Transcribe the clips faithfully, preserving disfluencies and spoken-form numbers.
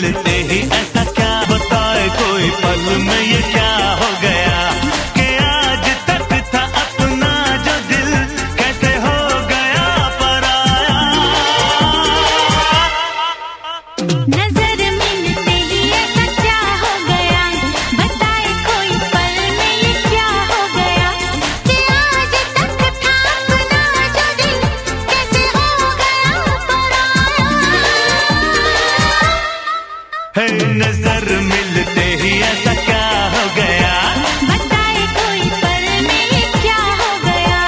मिलते ही ऐसा क्या बताए कोई पल में ये क्या हो गया कि आज तक था अपना जो दिल कैसे हो गया पराया। नजर मिलते ही ऐसा क्या हो गया बताए कोई पल में ये क्या हो गया कि आज तक था अपना जो दिल कैसे हो गया पराया। है नजर मिलते ही ऐसा क्या हो गया बताए कोई पल में ये क्या हो गया।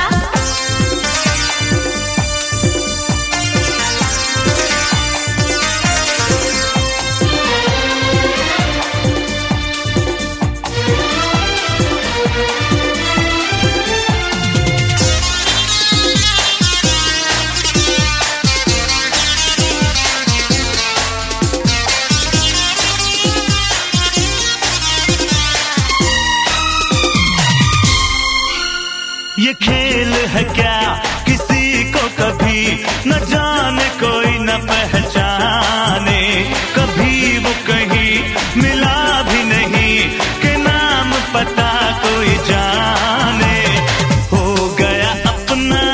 ये खेल है क्या किसी को कभी न जाने कोई न पहचाने कभी वो कहीं मिला भी नहीं कि नाम पता कोई जाने हो गया अपना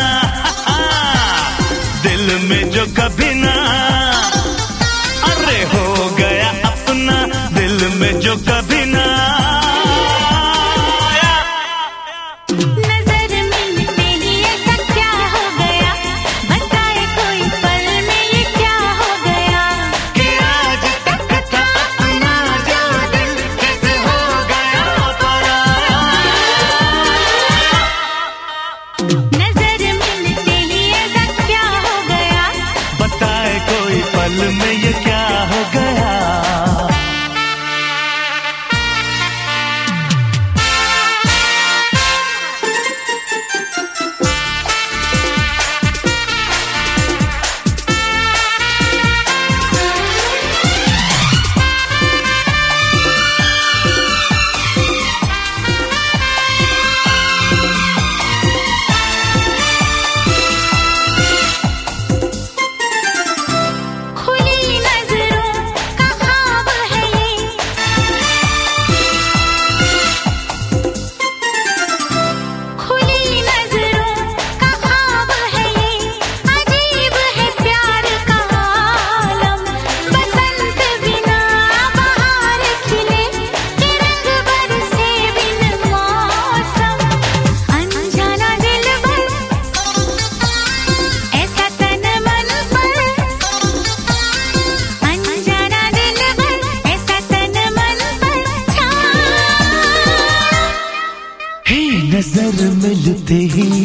दिल में जो कभी ना अरे हो गया अपना दिल में जो कभी ना। नजर मिलते ही ऐसा क्या हो गया बताए कोई पल में ये क्या हो गया कि आज तक था अपना जो दिल कैसे हो गया पराया। नजर मिलते ही ऐसा क्या हो गया बताए कोई पल में ये क्या हो गया। खुली नजरों का ख्वाब है ये खुली नजरों का ख्वाब है ये अजीब है प्यार का आलम बसंत बिना बहार खिले कि रंग बरसे बिन मौसम अनजाना दिलबर ऐसा तन मन पर अनजाना दिलबर ऐसा तन मन पर छा हे नजर मिलते ही